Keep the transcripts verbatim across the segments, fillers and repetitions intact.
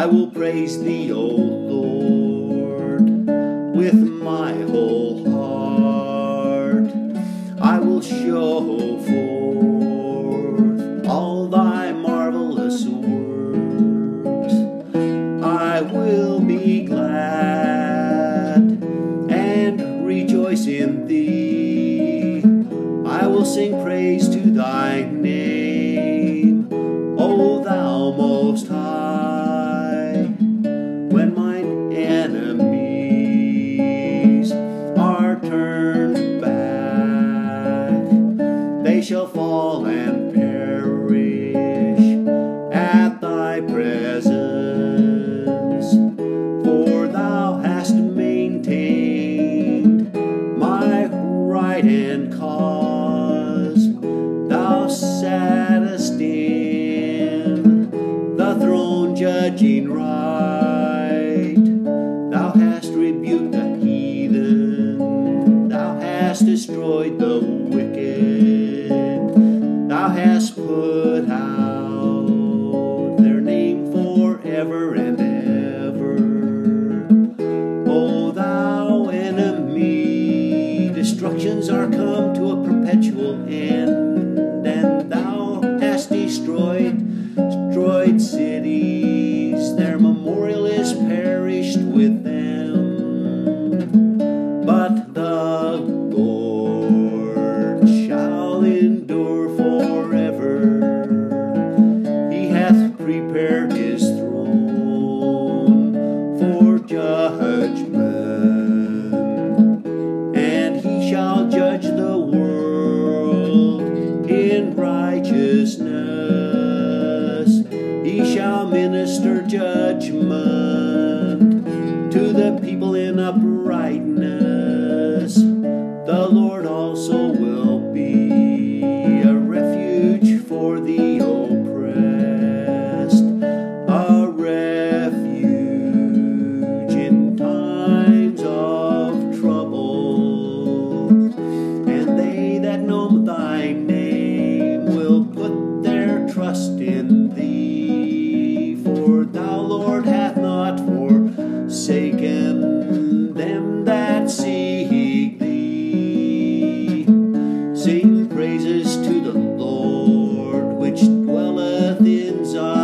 I will praise thee, O Lord, with my whole heart. I will show forth all thy marvelous works. I will be glad and rejoice in thee. I will sing praise to thy name, O thou most high. When mine enemies are turned back, they shall fall and perish at thy presence. For thou hast maintained my right hand cause. Thou sattest in the throne judging right. Thou hast rebuked the heathen. Thou hast destroyed the wicked. Thou hast put out their name forever and ever. O thou enemy, destructions are come to a perpetual end, and thou hast destroyed, destroyed cities. Their memorial is perished with them. But the Lord shall endure forever. He hath prepared his throne for judgment, and he shall judge the world in righteousness. He shall minister judgment to the people in uprightness. The Lord also will be a refuge for the oppressed, a refuge in times of trouble. And they that know thy name will put their trust in thee. For thou, Lord, hath not forsaken them that seek thee. Sing praises to the Lord, which dwelleth in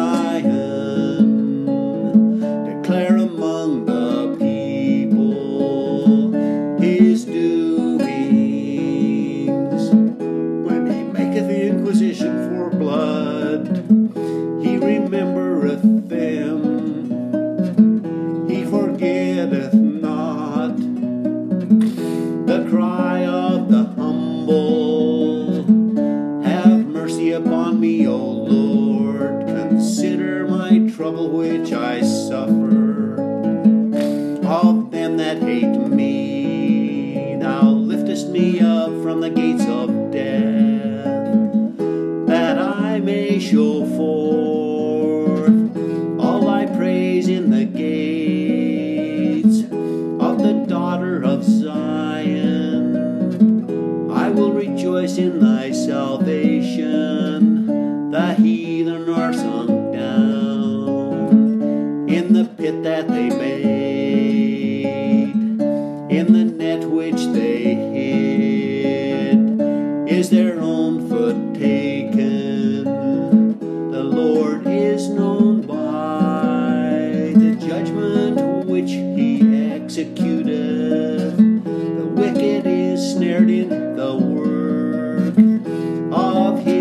Zion. Declare among the people his doings. When he maketh the inquisition for blood, he remembereth them. He forgetteth not the cry of the humble. Have mercy upon me, O Lord. Consider my trouble which I suffer. Of them that hate me, thou liftest me up from the gates of death, that I may show forth all thy praise in the gates of the daughter of Zion. I will rejoice in thy salvation. The heathen are sunk down in the pit that they made, in the net which they hid. Is their own foot taken? The Lord is known by the judgment which he executeth. The wicked is snared in the work of his